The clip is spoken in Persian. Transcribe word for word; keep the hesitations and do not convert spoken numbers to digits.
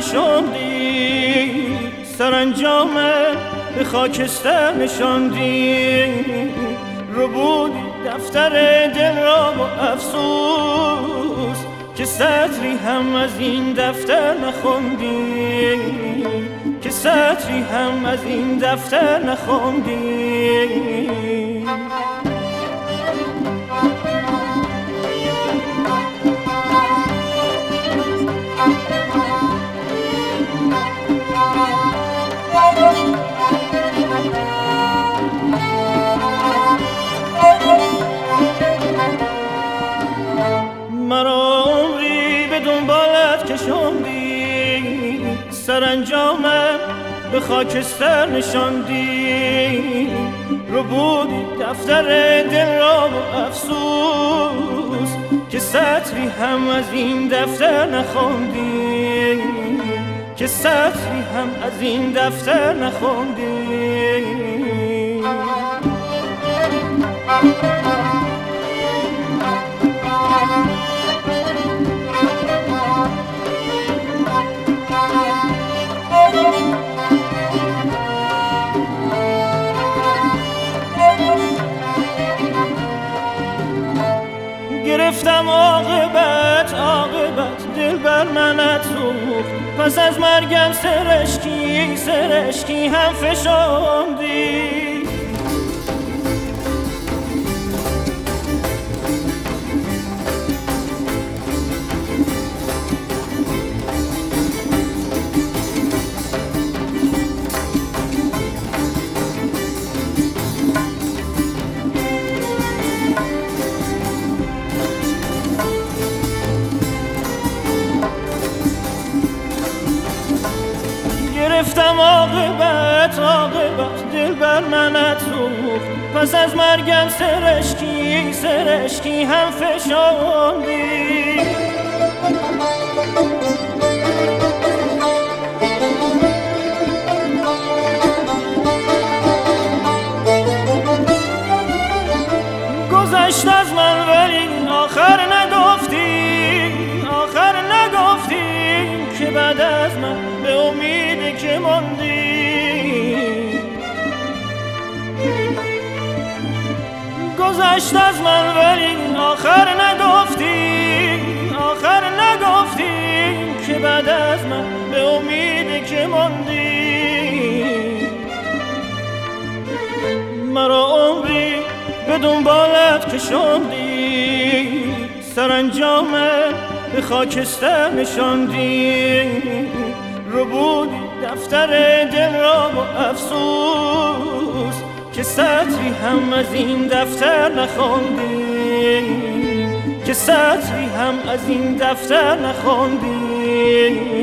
کشاندی، سرانجام به خاکستر نشاندی، ربودی دفتر دل را با افسوس که سطری هم از این دفتر نخوندی، که سطری هم از این دفتر نخوندی. مرا عمری به دنبالت کشاندی، سرانجامم به خاکستر نشاندی، ربودی دفتر دل را با افسوس که سطری هم از این دفتر نخوندی، که سطری هم از این دفتر نخوندی. گرفتم عاقبت عاقبت دل بر منت سوخت، پس از مرگم سرشکی سرشکی هم فشاندی. گرفتم عاقبت عاقبت دل بر منت سوخت، پس از مرگم سرشکی سرشکی هم فشاندی. گذشت از من ولی آخر نگفتی، آخر نگفتی که بعد از من به امید که ماندی. گذشت از من ولی آخر نگفتی، آخر نگفتی که بعد از من به امید که ماندی. مرا عمری به دنبالت کشاندی، سرانجام به خاکستر نشاندی، ربودی دفتر دل را با افسوس که سطری هم از این دفتر نخوندی، که سطری هم از این دفتر نخوندی.